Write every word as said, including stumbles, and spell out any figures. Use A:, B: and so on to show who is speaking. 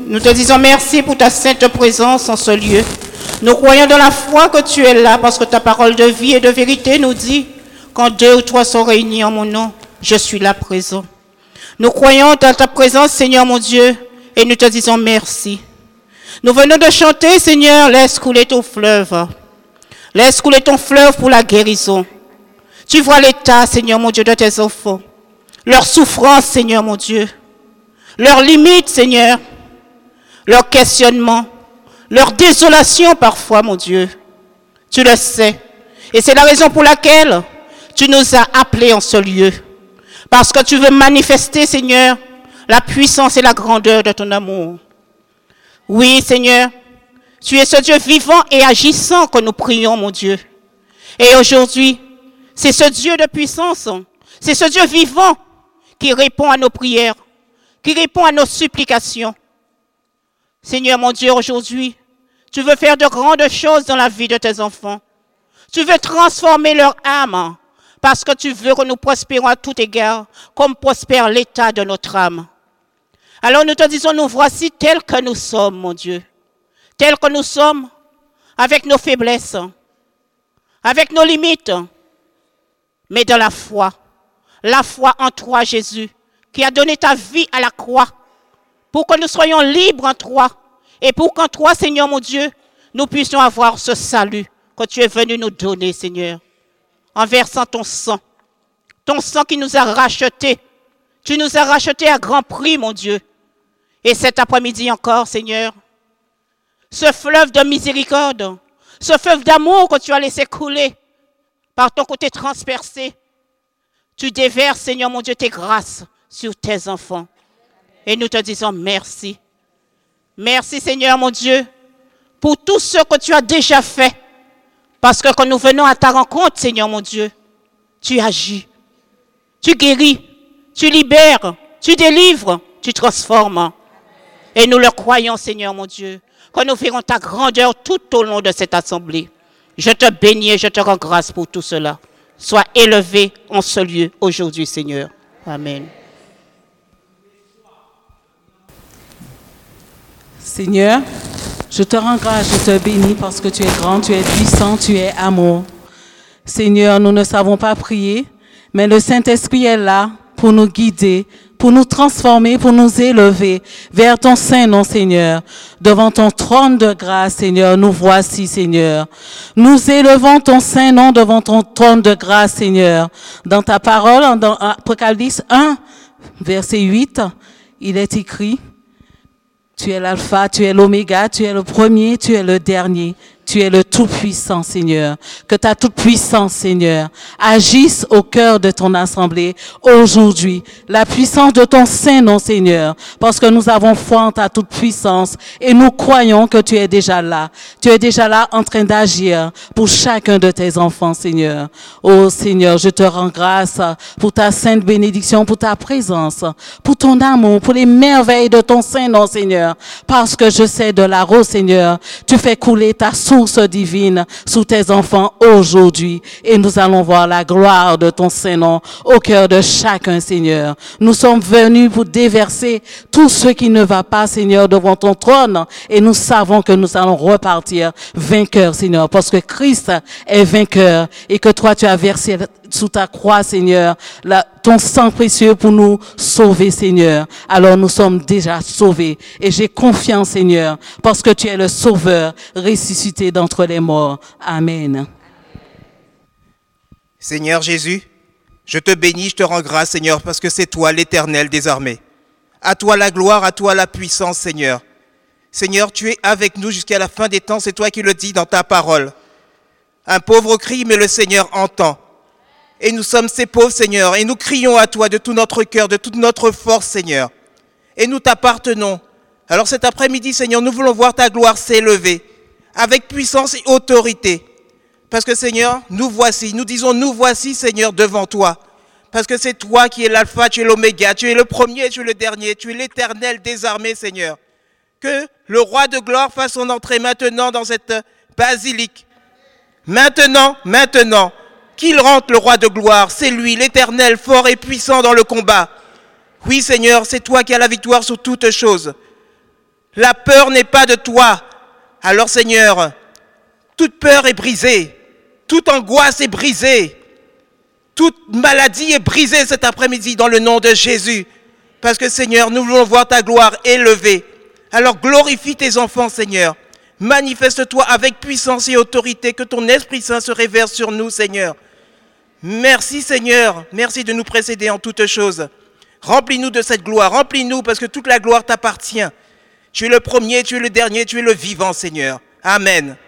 A: nous te disons merci pour ta sainte présence en ce lieu. Nous croyons dans la foi que tu es là parce que ta parole de vie et de vérité nous dit quand deux ou trois sont réunis en mon nom, je suis là présent. Nous croyons dans ta présence, Seigneur mon Dieu, et nous te disons merci. Nous venons de chanter, Seigneur, laisse couler ton fleuve. Laisse couler ton fleuve pour la guérison. Tu vois l'état, Seigneur mon Dieu, de tes enfants. Leur souffrance, Seigneur mon Dieu. Leurs limites, Seigneur. Leurs questionnements. Leur désolation parfois, mon Dieu. Tu le sais. Et c'est la raison pour laquelle tu nous as appelés en ce lieu. Parce que tu veux manifester, Seigneur, la puissance et la grandeur de ton amour. Oui, Seigneur, tu es ce Dieu vivant et agissant que nous prions, mon Dieu. Et aujourd'hui, c'est ce Dieu de puissance, c'est ce Dieu vivant qui répond à nos prières, qui répond à nos supplications. Seigneur, mon Dieu, aujourd'hui, tu veux faire de grandes choses dans la vie de tes enfants. Tu veux transformer leur âme parce que tu veux que nous prospérons à tout égard, comme prospère l'état de notre âme. Alors nous te disons, nous voici tels que nous sommes, mon Dieu. Tels que nous sommes, avec nos faiblesses, avec nos limites, mais dans la foi. La foi en toi, Jésus, qui a donné ta vie à la croix, pour que nous soyons libres en toi, et pour qu'en toi, Seigneur mon Dieu, nous puissions avoir ce salut que tu es venu nous donner, Seigneur, en versant ton sang, ton sang qui nous a rachetés. Tu nous as rachetés à grand prix, mon Dieu. Et cet après-midi encore, Seigneur, ce fleuve de miséricorde, ce fleuve d'amour que tu as laissé couler par ton côté transpercé, tu déverses, Seigneur mon Dieu, tes grâces sur tes enfants. Et nous te disons merci. Merci, Seigneur mon Dieu, pour tout ce que tu as déjà fait. Parce que quand nous venons à ta rencontre, Seigneur mon Dieu, tu agis, tu guéris, tu libères, tu délivres, tu transformes. Et nous le croyons, Seigneur mon Dieu, que nous verrons ta grandeur tout au long de cette assemblée. Je te bénis et je te rends grâce pour tout cela. Sois élevé en ce lieu aujourd'hui, Seigneur. Amen.
B: Seigneur, je te rends grâce, je te bénis parce que tu es grand, tu es puissant, tu es amour. Seigneur, nous ne savons pas prier, mais le Saint-Esprit est là pour nous guider, pour nous transformer, pour nous élever vers ton saint nom, Seigneur. Devant ton trône de grâce, Seigneur, nous voici, Seigneur. Nous élevons ton saint nom devant ton trône de grâce, Seigneur. Dans ta parole, dans Apocalypse un, verset huit, il est écrit: tu es l'alpha, tu es l'oméga, tu es le premier, tu es le dernier. Tu es le Tout-Puissant, Seigneur. Que ta toute-puissance, Seigneur, agisse au cœur de ton assemblée aujourd'hui. La puissance de ton Saint-Nom, Seigneur, parce que nous avons foi en ta toute-puissance et nous croyons que tu es déjà là. Tu es déjà là en train d'agir pour chacun de tes enfants, Seigneur. Oh, Seigneur, je te rends grâce pour ta sainte bénédiction, pour ta présence, pour ton amour, pour les merveilles de ton Saint-Nom, Seigneur. Parce que je sais de là-haut, Seigneur, tu fais couler ta source divine sous tes enfants aujourd'hui. Et nous allons voir la gloire de ton Saint-Nom au cœur de chacun, Seigneur. Nous sommes venus pour déverser tout ce qui ne va pas, Seigneur, devant ton trône. Et nous savons que nous allons repartir vainqueurs, Seigneur, parce que Christ est vainqueur et que toi, tu as versé sous ta croix, Seigneur, la, ton sang précieux pour nous sauver, Seigneur. Alors nous sommes déjà sauvés. Et j'ai confiance, Seigneur, parce que tu es le sauveur ressuscité d'entre les morts. Amen.
C: Seigneur Jésus, je te bénis, je te rends grâce, Seigneur, parce que c'est toi l'Éternel des armées. À toi la gloire, à toi la puissance, Seigneur. Seigneur, tu es avec nous jusqu'à la fin des temps, c'est toi qui le dis dans ta parole. Un pauvre crie, mais le Seigneur entend. Et nous sommes ces pauvres, Seigneur, et nous crions à toi de tout notre cœur, de toute notre force, Seigneur. Et nous t'appartenons. Alors cet après-midi, Seigneur, nous voulons voir ta gloire s'élever, avec puissance et autorité. Parce que, Seigneur, nous voici, nous disons nous voici, Seigneur, devant toi. Parce que c'est toi qui es l'alpha, tu es l'oméga, tu es le premier, tu es le dernier, tu es l'Éternel des armées, Seigneur. Que le roi de gloire fasse son entrée maintenant dans cette basilique. Maintenant, maintenant. Qu'il rentre le roi de gloire, c'est lui, l'Éternel, fort et puissant dans le combat. Oui, Seigneur, c'est toi qui as la victoire sur toutes choses. La peur n'est pas de toi. Alors Seigneur, toute peur est brisée, toute angoisse est brisée, toute maladie est brisée cet après-midi dans le nom de Jésus. Parce que Seigneur, nous voulons voir ta gloire élevée. Alors glorifie tes enfants, Seigneur. Manifeste-toi avec puissance et autorité, que ton Esprit Saint se révère sur nous, Seigneur. Merci, Seigneur. Merci de nous précéder en toutes choses. Remplis-nous de cette gloire. Remplis-nous parce que toute la gloire t'appartient. Tu es le premier, tu es le dernier, tu es le vivant, Seigneur. Amen.